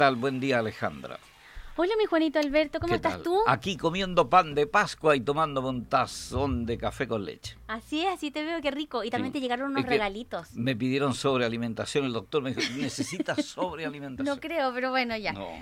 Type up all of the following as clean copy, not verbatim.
tal? Buen día, Alejandra. Hola, mi Juanito Alberto, ¿cómo estás tal? tú? Aquí comiendo pan de Pascua y tomándome un tazón de café con leche. Así es, así te veo, qué rico. Y también te llegaron unos regalitos. Me pidieron sobrealimentación, el doctor me dijo, necesitas sobrealimentación. No creo, pero bueno, ya. No.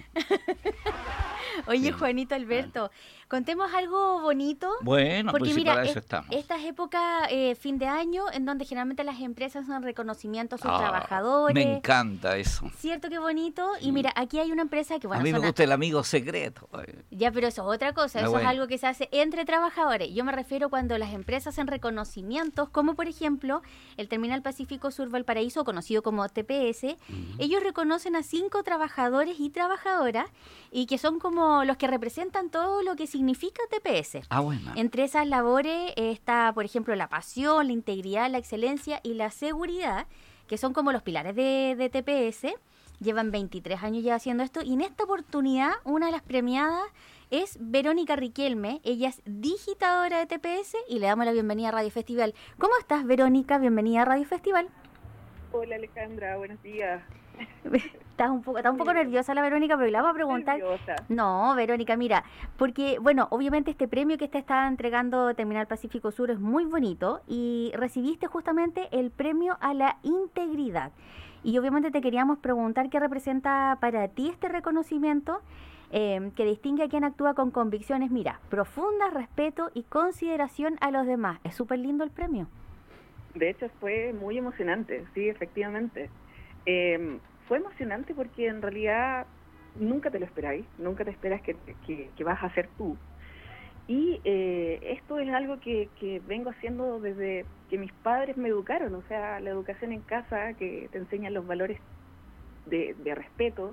Oye, Sí. Juanito Alberto, contemos algo bonito. Bueno, porque pues sí, mira, para eso estamos. esta es época, fin de año, en donde generalmente las empresas dan reconocimiento a sus trabajadores. Me encanta eso. ¿Cierto? Qué bonito. Y mira, aquí hay una empresa que, bueno, a mí me gusta el amigo secreto. Ya, pero eso es otra cosa, eso bueno. es algo que se hace entre trabajadores. Yo me refiero cuando las empresas hacen reconocimientos, como por ejemplo el Terminal Pacífico Sur Valparaíso, conocido como TPS. Ellos reconocen a 5 trabajadores y trabajadoras y que son como los que representan todo lo que significa TPS. Bueno. Entre esas labores está, por ejemplo, la pasión, la integridad, la excelencia y la seguridad, que son como los pilares de TPS. Llevan 23 años ya haciendo esto y en esta oportunidad una de las premiadas es Verónica Riquelme. Ella es digitadora de TPS y le damos la bienvenida a Radio Festival. ¿Cómo estás, Verónica? Bienvenida a Radio Festival. Hola, Alejandra, buenos días. Está un poco nerviosa la Verónica, pero le vamos a preguntar. Nerviosa. No, Verónica, mira, porque, bueno, obviamente este premio que te está entregando Terminal Pacífico Sur es muy bonito y recibiste justamente el premio a la integridad. Y obviamente te queríamos preguntar qué representa para ti este reconocimiento que distingue a quien actúa con convicciones, mira, profunda, respeto y consideración a los demás. Es súper lindo el premio. De hecho, fue muy emocionante, sí, efectivamente. Fue emocionante porque en realidad nunca te lo esperáis, nunca te esperas que vas a ser tú. Y esto es algo que vengo haciendo desde que mis padres me educaron, o sea, la educación en casa, que te enseñan los valores de respeto,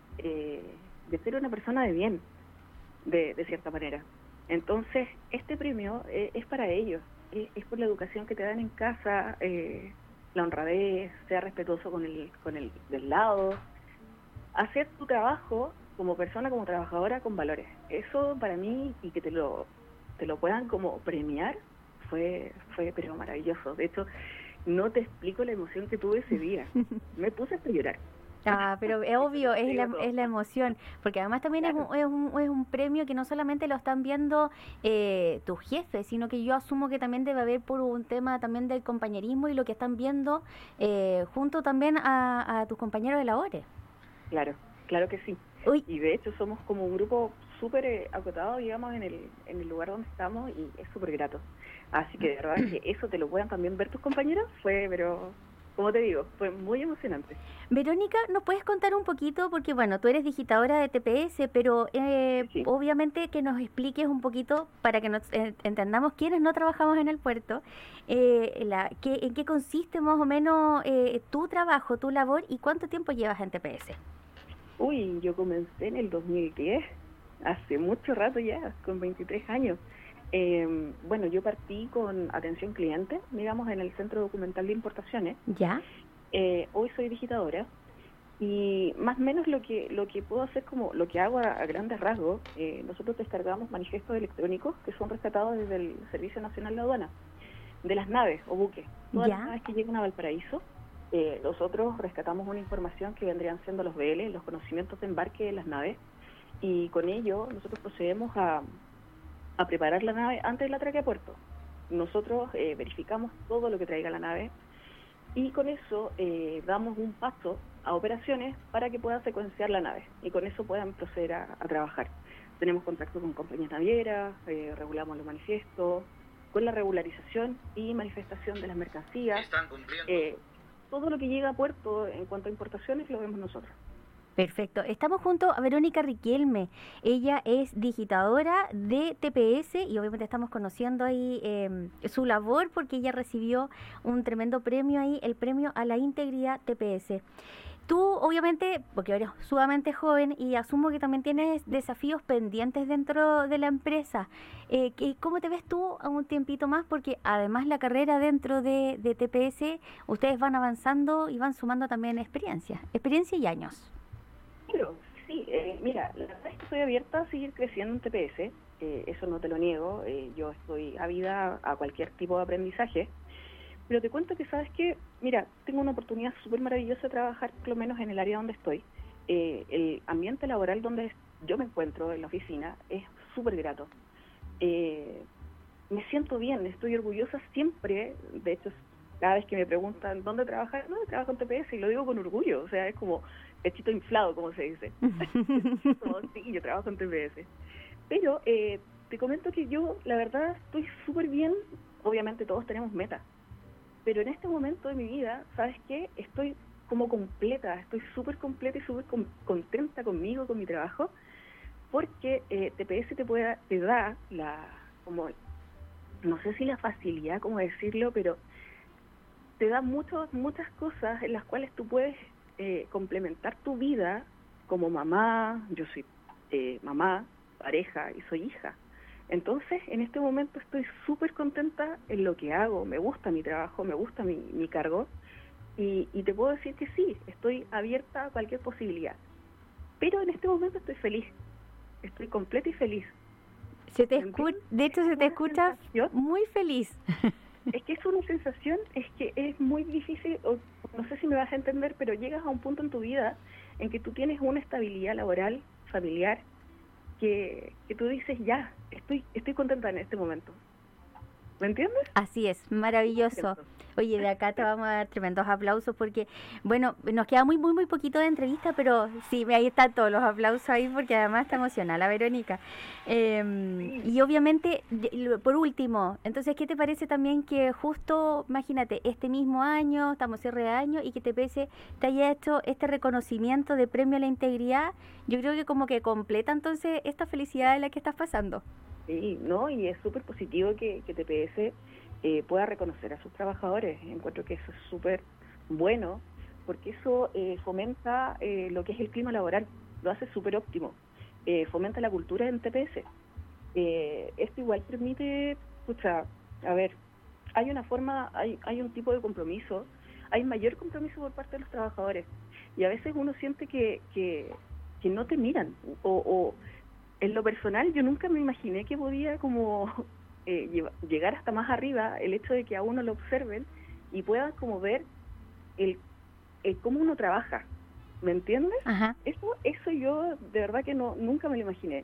de ser una persona de bien, de cierta manera. Entonces, este premio es para ellos, es por la educación que te dan en casa, la honradez, ser respetuoso con el del lado, hacer tu trabajo como persona, como trabajadora, con valores. Eso para mí, y que te lo puedan como premiar, fue pero maravilloso. De hecho, no te explico la emoción que tuve ese día. Me puse hasta llorar. Pero es obvio, es la emoción, porque además también Claro. es un premio que no solamente lo están viendo tus jefes, sino que yo asumo que también debe haber por un tema también del compañerismo y lo que están viendo junto también a tus compañeros de labores. Claro que sí. Uy. Y de hecho somos como un grupo súper acotado, digamos, en el lugar donde estamos, y es súper grato. Así que de verdad que eso te lo puedan también ver tus compañeros, pero como te digo, fue muy emocionante. Verónica, ¿nos puedes contar un poquito? Porque bueno, tú eres digitadora de TPS, pero Sí. obviamente que nos expliques un poquito para que nos entendamos quienes no trabajamos en el puerto, en qué consiste más o menos tu trabajo, tu labor y cuánto tiempo llevas en TPS. Uy, yo comencé en el 2010, hace mucho rato ya, con 23 años. Bueno, yo partí con atención cliente, digamos, en el Centro Documental de Importaciones. ¿Ya? Hoy soy digitadora y más o menos lo que puedo hacer, como lo que hago a grandes rasgos, nosotros descargamos manifiestos electrónicos que son rescatados desde el Servicio Nacional de Aduana, de las naves o buques. Todas las naves que llegan a Valparaíso, nosotros rescatamos una información que vendrían siendo los BL, los conocimientos de embarque de las naves, y con ello nosotros procedemos a preparar la nave antes de la atraque a puerto. Nosotros verificamos todo lo que traiga la nave y con eso damos un paso a operaciones para que puedan secuenciar la nave y con eso puedan proceder a trabajar. Tenemos contacto con compañías navieras, regulamos los manifiestos, con la regularización y manifestación de las mercancías. Están cumpliendo. Todo lo que llega a puerto en cuanto a importaciones lo vemos nosotros. Perfecto. Estamos junto a Verónica Riquelme. Ella es digitadora de TPS y obviamente estamos conociendo ahí su labor porque ella recibió un tremendo premio ahí, el premio a la integridad TPS. Tú, obviamente, porque eres sumamente joven y asumo que también tienes desafíos pendientes dentro de la empresa. ¿Cómo te ves tú a un tiempito más? Porque además la carrera dentro de TPS, ustedes van avanzando y van sumando también experiencia y años. Pero sí, mira, la verdad es que estoy abierta a seguir creciendo en TPS, eso no te lo niego, yo estoy ávida a cualquier tipo de aprendizaje, pero te cuento que, ¿sabes qué? Mira, tengo una oportunidad súper maravillosa de trabajar, por lo menos en el área donde estoy, el ambiente laboral donde yo me encuentro en la oficina es súper grato. Me siento bien, estoy orgullosa siempre. De hecho, cada vez que me preguntan ¿dónde trabajas? No, trabajo en TPS, y lo digo con orgullo. O sea, es como pechito inflado, como se dice. Como, sí, yo trabajo en TPS. Pero te comento que yo, la verdad, estoy súper bien. Obviamente todos tenemos metas, pero en este momento de mi vida, ¿sabes qué? Estoy como completa, estoy súper completa y súper contenta conmigo, con mi trabajo, porque TPS te da como, no sé si la facilidad, cómo decirlo, pero te da muchas cosas en las cuales tú puedes complementar tu vida como mamá. Yo soy mamá, pareja y soy hija. Entonces, en este momento estoy súper contenta en lo que hago, me gusta mi trabajo, me gusta mi cargo, y te puedo decir que sí, estoy abierta a cualquier posibilidad. Pero en este momento estoy feliz, estoy completa y feliz. De hecho, se te escucha muy feliz. Es que es una sensación, es que es muy difícil, no sé si me vas a entender, pero llegas a un punto en tu vida en que tú tienes una estabilidad laboral, familiar, que tú dices, ya, estoy contenta en este momento. ¿Me entiendes? Así es, maravilloso. Oye, de acá te vamos a dar tremendos aplausos porque, bueno, nos queda muy poquito de entrevista, pero sí, ahí están todos los aplausos ahí porque además está emocionada la Verónica. Sí. Y obviamente, por último, entonces, ¿qué te parece también que justo, imagínate, este mismo año, estamos cierre de año, y que TPS te haya hecho este reconocimiento de premio a la integridad? Yo creo que como que completa entonces esta felicidad en la que estás pasando. Sí, ¿no? Y es súper positivo que TPS pueda reconocer a sus trabajadores. Encuentro que eso es súper bueno, porque eso fomenta lo que es el clima laboral, lo hace súper óptimo, fomenta la cultura en TPS. Esto igual permite, a ver, hay una forma, hay un tipo de compromiso, hay mayor compromiso por parte de los trabajadores, y a veces uno siente que no te miran, o en lo personal yo nunca me imaginé que podía como llegar hasta más arriba el hecho de que a uno lo observen y puedan como ver el cómo uno trabaja, ¿me entiendes? Ajá. Eso yo de verdad que nunca me lo imaginé,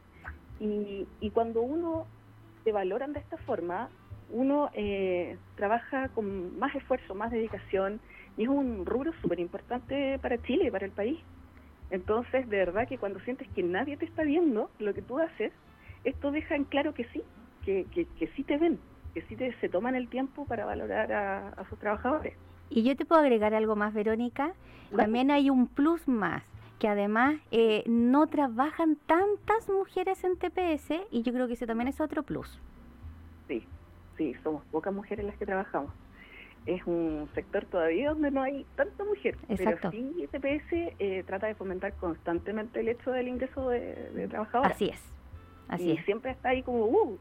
y cuando uno te valoran de esta forma, uno trabaja con más esfuerzo, más dedicación, y es un rubro súper importante para Chile, para el país. Entonces, de verdad que cuando sientes que nadie te está viendo lo que tú haces, esto deja en claro que sí, que sí te ven, que sí se toman el tiempo para valorar a sus trabajadores. Y yo te puedo agregar algo más, Verónica. Bueno. También hay un plus más, que además no trabajan tantas mujeres en TPS, y yo creo que ese también es otro plus. Sí, somos pocas mujeres las que trabajamos. Es un sector todavía donde no hay tanta mujer. Exacto. Pero sí, TPS trata de fomentar constantemente el hecho del ingreso de trabajadoras. Así es. Y siempre está ahí como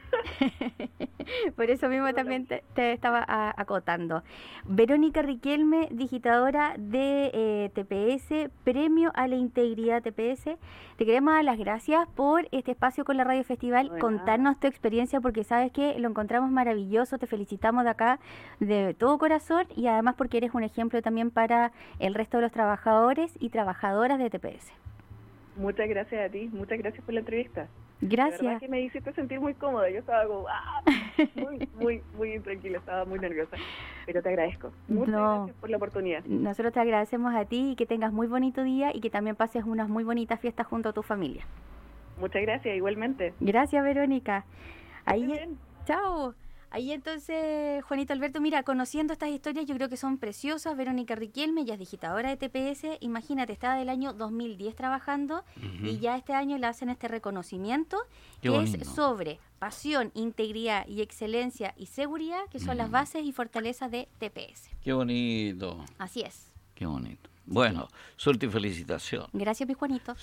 Por eso mismo también te estaba acotando. Verónica Riquelme, digitadora de TPS, premio a la integridad TPS. Te queremos dar las gracias por este espacio con la Radio Festival, contarnos tu experiencia, porque sabes que lo encontramos maravilloso. Te felicitamos de acá de todo corazón, y además porque eres un ejemplo también para el resto de los trabajadores y trabajadoras de TPS. Muchas gracias a ti, muchas gracias por la entrevista. Gracias. La verdad que me hiciste sentir muy cómoda. Yo estaba como muy tranquila, estaba muy nerviosa. Pero te agradezco. Muchas gracias por la oportunidad. Nosotros te agradecemos a ti, y que tengas muy bonito día y que también pases unas muy bonitas fiestas junto a tu familia. Muchas gracias, igualmente. Gracias, Verónica. Bien. Chao. Ahí entonces, Juanito Alberto, mira, conociendo estas historias, yo creo que son preciosas. Verónica Riquelme, ella es digitadora de TPS. Imagínate, estaba del año 2010 trabajando, y ya este año le hacen este reconocimiento, que es sobre pasión, integridad y excelencia y seguridad, que son las bases y fortalezas de TPS. Qué bonito. Así es. Qué bonito. Bueno, suerte y felicitación. Gracias, mi Juanito.